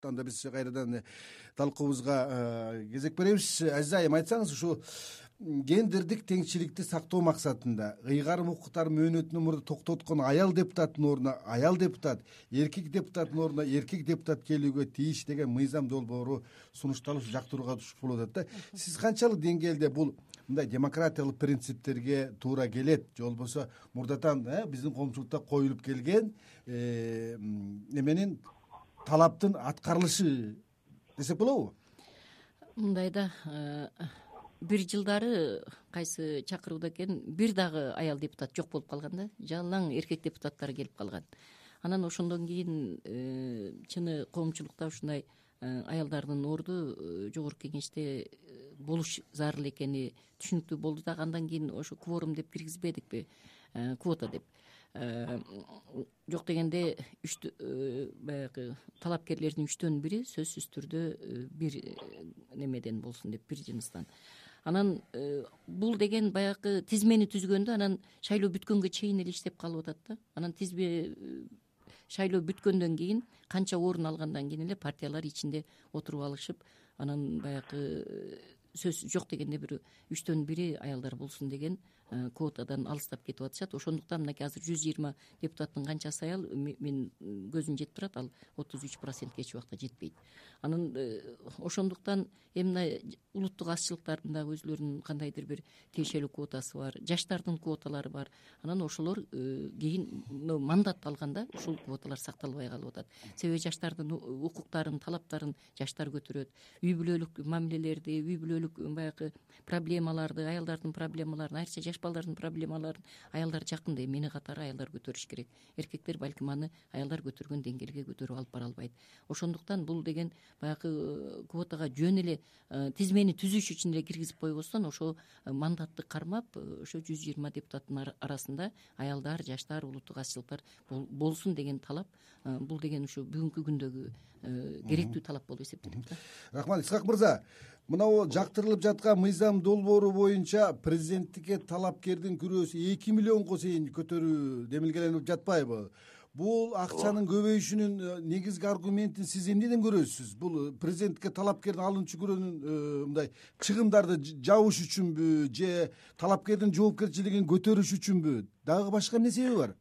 анда биз кайрадан талкуубузга кезек беребиз. Азиз айым, айтсаңыз ушу гендердик теңчиликти сактоо максатында ыйгарым укуктар мөөнөтүнүн мурда токтоткон аял депутаттын ордуна аял депутат, эркек депутаттын ордуна эркек депутат келүүгө тийиш деген мыйзам долбоору сунушталып жактырууга түшүп болуп атат да. Сиз канчалык деңгээлде бул мындай демократиялык принциптерге туура келет, же болбосо мурдатан биздин коомчулукта коюлуп келген эменин талаптын аткарылышы десек болобу? Мындай да, бир жылдары кайсы чакырууда экен бир дагы аял депутат жок болуп калган да, жалаң эркек депутаттар келип калган. Анан ошондон кийин чыны коомчулукта ушундай аялдардын орду жогорку кеңеште болуш зарыл экени түшүнүктүү болду дагы. Андан кийин ошо кворум деп киргизбедикпи, квота деп. Жок дегенде баягы талапкерлердин 1/3 сөзсүз түрдө бир немеден болсун деп, бир жыныстан. Анан бул деген баягы тизмени түзгөндө анан шайлоо бүткөнгө чейин эле иштеп калып атат да. Анан тизме шайлоо бүткөндөн кийин канча орун алгандан кийин эле партиялар ичинде отуруп алышып, анан баягы сөз жок дегенде бир 1/3 аялдар болсун деген квотадан алыстап кетип атышат. Ошондуктан мынакей азыр 120 депутаттын канчасы аял, мен көзүм жетип турат, ал 33% эч убакта жетпейт. Анан ошондуктан мына улуттук азчылыктардын дагы өзлөрүнүн кандайдыр бир тиешелүү квотасы бар, жаштардын квоталары бар. Анан ошолор кийин мандат алганда ушул квоталар сакталбай калып атат. Себеби жаштардын укуктарын, талаптарын жаштар көтөрөт. Үй бүлөлүк мамилелерди, үй бүлөлүк баягы проблемаларды, аялдардын проблемаларын, айрыкча жаш балдардын проблемаларын аялдар жакында эмени катары аялдар көтөрүш керек. Эркектер балким аны аялдар көтөргөн деңгээлге көтөрүп алып бара албайт. Ошондуктан бул деген баягы квотага жөн эле тизмени түзүш үчүн эле киргизип койбостон, ошо мандатты кармап, ошо 120 депутаттын арасында аялдар, жаштар, улуттук азчылыктар болсун деген талап, бул деген ушу бүгүнкү күндөгү керектүү талап болуп эсептелет да. Рахмат. Исхак мырза, мына жактырылып жаткан мыйзам долбоору боюнча президенттикке талапкердин күрөөсү 2 миллионго чейин көтөрүү демилгеленип жатпайбы? Бул акчанын көбөйүшүнүн негизги аргументин сиз эмнеден көрөсүз? Бул президенттикке талапкердин алынчу күрөөнүн мындай чыгымдарды жабыш үчүнбү, же талапкердин жоопкерчилигин көтөрүш үчүнбү? Дагы башка эмне себеби бар?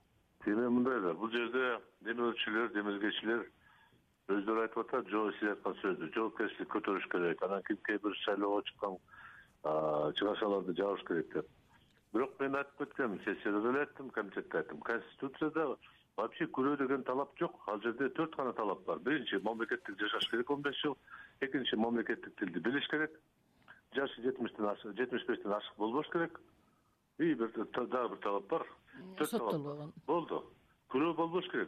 Эми мындай да, бул жерде демелчилер, демилгечилер өздөрү айтып атат, сиз айткан сөздү, жоопкерчилик көтөрүш керек, анан кимге бир шайлоого чыккан чыгашаларды жабыш керек деп. Бирок мен айтып кеткем, сессияда деле айттым, комитетте айттым, конституцияда вообще күрөө деген талап жок. Ал жерде 4 гана талап бар. Биринчи, мамлекеттик жашаш керек 15 жыл. Экинчи, мамлекеттик тилди билиш керек. Жашы 75-тен ашык болбош керек. И дагы бир талап бар. 4 талап болду. Күрөө болбош керек.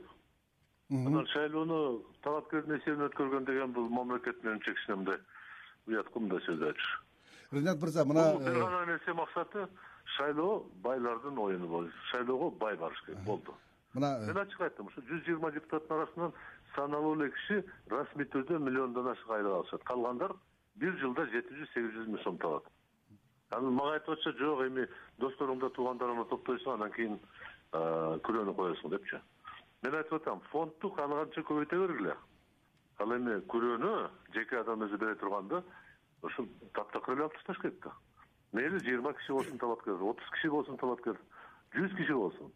Анан шайлоону талапкердин эсебинен өткөргөн деген бул мамлекеттин чексине мындай уяткы мындай сөз айтыш. Ринат мырза, мына бир гана нерсе максаты шайлоо байлардын оюну болду. Шайлоого бай барыш керек болду. Мен ачык айттым, ушу 120 депутаттын арасынан саналуу эле киши расмий түрдө миллиондон ашык айлык алышат. Калгандар бир жылда 700-800 миң сом табат. Анан мага айтып атса, жок, эми досторуңда туугандарыңды топтойсуң, анан кийин күрөөнү коесуң депчи. Мен айтып атам, фондду каалаганча көбөйтө бергиле. Ал эми күрөөнү жеке адам өзү бере турганда, ошо таптакыр эле алып ташташ керек да. Мейли 20 киши болсун талапкер, 30 киши болсун талапкер, 100 киши болсун.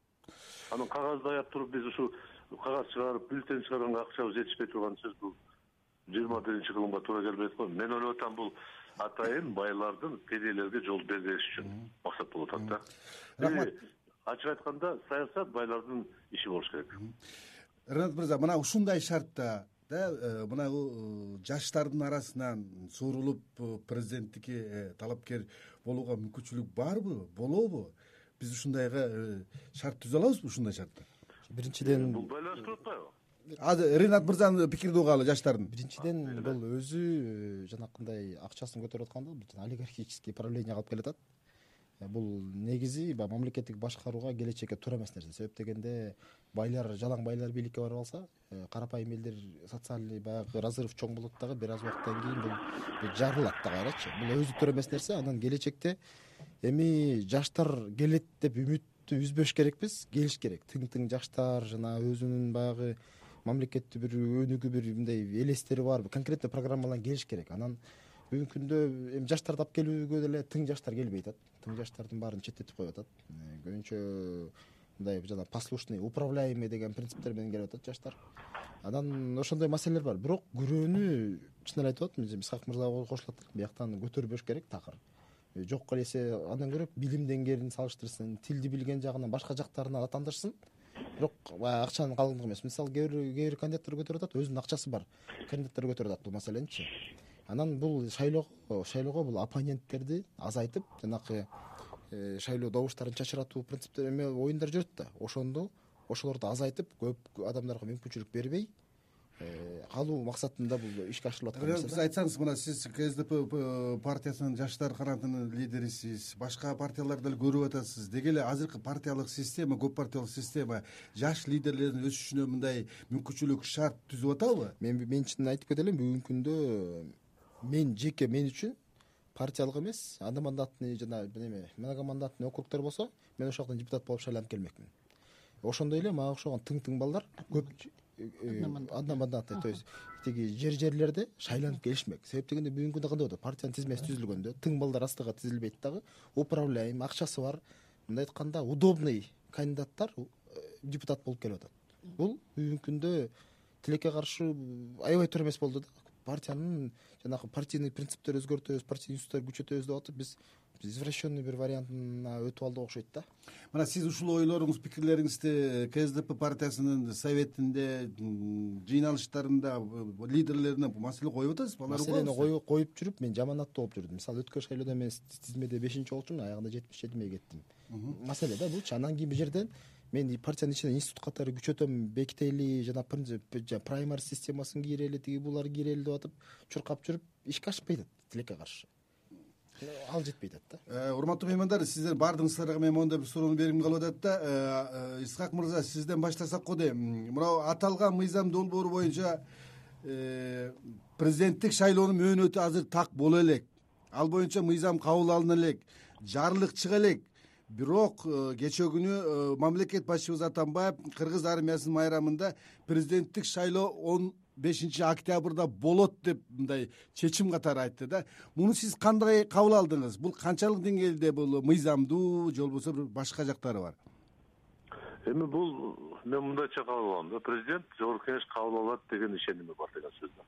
Анан кагазды аяп туруп биз ушу кагаз чыгарып, бюллетень чыгарганга акчабыз жетишпей турган сөз бул 21-кылымга туура келбейт го. Мен ойлоп атам, бул атайын байлардын кедейлерге жол бербеш үчүн максат болуп атат да. Ачык айтканда, саясат байлардын иши болуш керек. Ринат мырза, мына ушундай шартта мына жаштардын арасынан суурулуп президенттикке талапкер болууга мүмкүнчүлүк барбы, болобу? Биз ушундайга шарт түзө алабызбы, ушундай шартта? Биринчиден бул байланыштырып атпайбы? Ринат мырзанын пикирди угалы, жаштардын. Биринчиден бул өзү жанакындай акчасын көтөрүп атканда бул олигархический правление калып келатат. Бул негизи мамлекеттик башкарууга келечекке туура эмес нерсе. Себеп дегенде байлар, жалаң байлар бийликке барып алса, карапайым элдер социальный баягы разрыв чоң болот дагы, бир аз убакыттан кийин бул жарылат да кайрачы. Бул өзү туура эмес нерсе. Анан келечекте эми жаштар келет деп үмүттү үзбөш керекпиз, келиш керек. Тың жаштар жана өзүнүн баягы мамлекеттин бир өнүгүү бир мындай элестери бар конкретно программалар келиш керек. Анан бүгүнкү күндө эми жаштарды алып келүүгө деле тың жаштар келбей атат. Тың жаштардын баарын четтетип коюп атат. Көбүнчө мындай жана послушный, управляемый деген принциптер менен келип атат жаштар. Анан ошондой маселелер бар. Бирок күрөөнү чын эле айтып атам, Исхак мырза кошулат. Бияктан көтөрбөш керек такыр. Жокко элесе андан көрө билим деңгээлин салыштырсын, тилди билген жагынан башка жактарына аттандырсын. Бирок баягы акчанын калыңдыгы эмес. Мисалы кээ бир кандидаттар көтөрүп атат, өзүнүн акчасы бар кандидаттар көтөрүп атат бул маселеничи. Анан бул шайлоого бул оппоненттерди азайтып, жанакы шайлоо добуштарын чачыратуу принциптер эме оюндар жүрөт да. Ошолорду азайтып, көп адамдарга мүмкүнчүлүк бербей калуу максатында бул ишке ашырылып аткан нерсе. Сиз айтсаңыз, мына сиз КСДП партиясынын жаштар канатынын лидерисиз, башка партияларды деле көрүп атасыз. Деги эле азыркы партиялык система, көп партиялык система жаш лидерлердин өсүшүнө мындай мүмкүнчүлүк шарт түзүп атабы? Мен чын айтып кетелим, бүгүнкү күндө мен үчүн партиялык эмес, одномандатный жана многомандатный округтар болсо, мен ошол жактан депутат болуп шайланып келмекмин. Ошондой эле мага окшогон тың балдар көп одномандатный, то есть тиги жерлерде шайланып келишмек. Себеп дегенде бүгүнкү күндө кандай болот? Партиянын тизмеси түзүлгөндө тың балдар астыга тизилбейт дагы, управляем, акчасы бар, мындай айтканда удобный кандидаттар депутат болуп келип атат. Бул бүгүнкү күндө тилекке каршы аябай туура эмес болду да. Партиянын жанагы партийный принциптер өзгөртөбүз, партийный институттар күчөтөбүз деп атып, биз извращенный бир вариантына өтүп алдык окшойт да. Мына сиз ушул ойлоруңуз, пикирлериңизди КСДП партиясынын советинде, жыйналыштарында лидерлерине маселе коюп атасызбы? Маселени коюп жүрүп, мен жаманаттуу болуп жүрдүм. Мисалы өткөн шайлоодо мен тизмеде 5-чи болчумун, аягында 77-ге кеттим. Маселе да бул. Анан кийин бул жерден мен партиянын ичинен институт катары күчөтөм, бекители, жана праймер системасын кийрели, тиги булар кийрели деп атып, чуркап жүрүп, ишке ашпай атат тилекке каршы. Ал жетпей атат да. Урматтуу меймандар, сиздер баардыгыңыздарга мен мондай бир суроону бергим калып атат да. Исхак мырза, сизден баштасак го дейм. Мына аталган мыйзам долбоору боюнча президенттик шайлоонун мөөнөтү азыр так боло элек. Ал боюнча мыйзам кабыл алына элек, жарлык чыга элек. Бирок кечээ күнү мамлекет башчыбыз Атамбаев кыргыз армиясынын майрамында президенттик шайлоо 15-октябрда болот деп мындай чечим катары айтты да. Муну сиз кандай кабыл алдыңыз? Бул канчалык деңгээлде бул мыйзамдуу же болбосо башка жактары бар? Эми бул мен мындайча кабыл алам да. Президент Жогорку Кеңеш кабыл алат деген ишеними бар деген сөз да.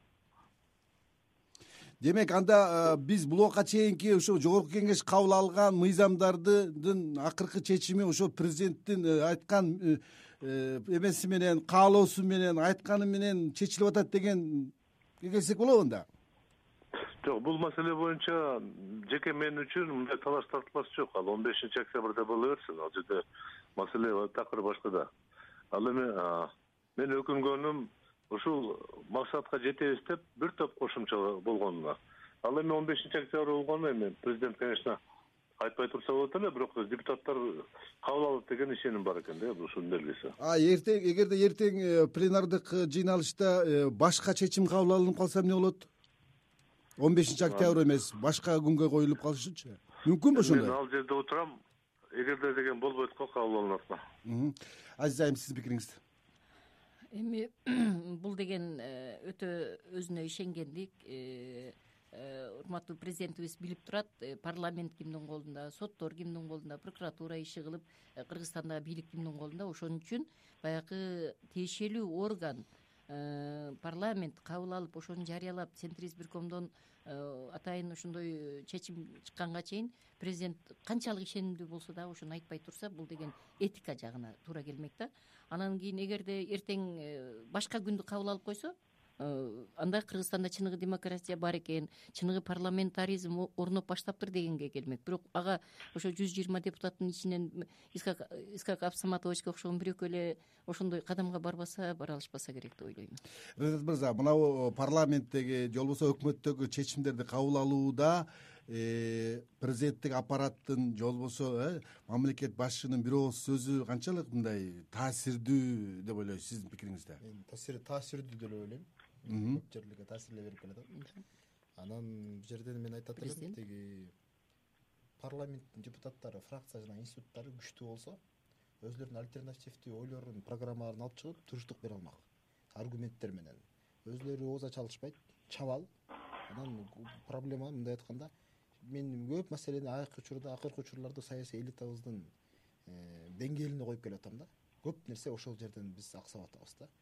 Демек, анда биз блокка чейинки ошо Жогорку Кеңеш кабыл алган мыйзамдардын акыркы чечими ошо президенттин айткан эмеси менен, каалоосу менен, айтканы менен чечилип атат деген келсек болобу анда? Жок, бул маселе боюнча жеке мен үчүн мындай талаш тартылмасы жок. Ал 15-октябрда боло берсин. Ал жерде маселе такыр башкада. Ал эми мен өкүнгөнүм ушул максатка жетебиз деп бир топ кошумча болгонуна. Ал эми 15-октябрь болгону эми президент, конечно, айтпай турса болот эле, бирок депутаттар кабыл алат деген ишеним бар экен да, ушунун белгиси. Эгерде эртең пленардык жыйналышта башка чечим кабыл алынып калса эмне болот? 15-октябрь эмес, башка күнгө коюлуп калышычы? Мүмкүнбү ошондой? Мен ал жерде отурам, эгерде деген болбойт го, кабыл алынат. Азиз айым, сиздин пикириңиз? Эми бул деген өтө өзүнө ишенгендик. Урматтуу президентибиз билип турат, парламент кимдин колунда, соттор кимдин колунда, прокуратура иши кылып, Кыргызстандагы бийлик кимдин колунда. Ошон үчүн баягы тиешелүү орган парламент кабыл алып, ошону жарыялап, Центризбиркомдон атайын ошондой чечим чыкканга чейин президент канчалык ишенимдүү болсо дагы ошону айтпай турса, бул деген этика жагына туура келмек да. Анан кийин эгерде эртең башка күндү кабыл алып койсо, анда Кыргызстанда чыныгы демократия бар экен, чыныгы парламентаризм орноп баштаптыр дегенге келмек. Бирок ага ошо 120 депутаттын ичинен Исхак Абсаматовичке окшогон бирөкө эле ошондой кадамга бара алышпаса керек деп ойлойм. Резидент мырза, мына парламенттеги же болбосо өкмөттөгү чечимдерди кабыл алууда президенттик аппараттын же болбосо мамлекет башчынын бир ооз сөзү канчалык мындай таасирдүү деп ойлойсуз, сиздин пикириңизде? Таасирдүү деп ойлойм. Көп жерлерге таасирлей берип келатат. Анан бул жерден мен айтат элем, тиги парламенттин депутаттары, фракция жана институттары күчтүү болсо, өзлөрүнүн альтернативдүү ойлорун, программаларын алып чыгып туруштук бере алмак. аргументтер менен. Өзлөрү ооз ача алышпайт, чабал. Анан проблема мындай айтканда, мен көп маселени акыркы учурларда саясий элитабыздын деңгээлине коюп келатам да. Көп нерсе ошол жерден биз аксап атабыз да.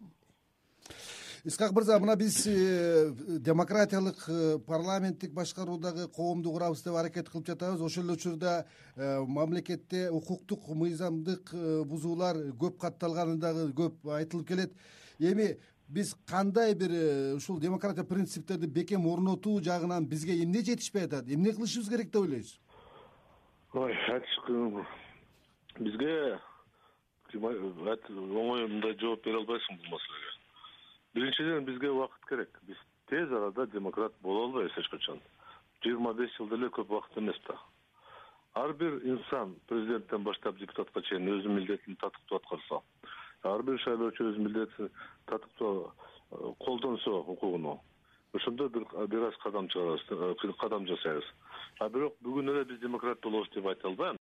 Исхак мырза, мына биз демократиялык парламенттик башкаруудагы коомду курабыз деп аракет кылып жатабыз. Ошол эле учурда мамлекетте укуктук мыйзамдык бузуулар көп катталганы дагы көп айтылып келет. Эми биз кандай бир ушул демократия принциптерди бекем орнотуу жагынан бизге эмне жетишпей атат, эмне кылышыбыз керек деп ойлойсуз? Ой, бизге оңой мындай жооп бере албайсың бул маселеге. Биринчиден бизге убакыт керек. Биз тез арада демократ боло албайбыз эч качан. 25 жыл деле көп убакыт эмес да. Ар бир инсан президенттен баштап депутатка чейин өзүнүн милдетин татыктуу аткарса, ар бир шайлоочу өзүнүн милдетин татыктуу колдонсо укугуну, ошондо бир аз кадам жасайбыз. А бирок бүгүн эле биз демократ болобуз деп айта албайм.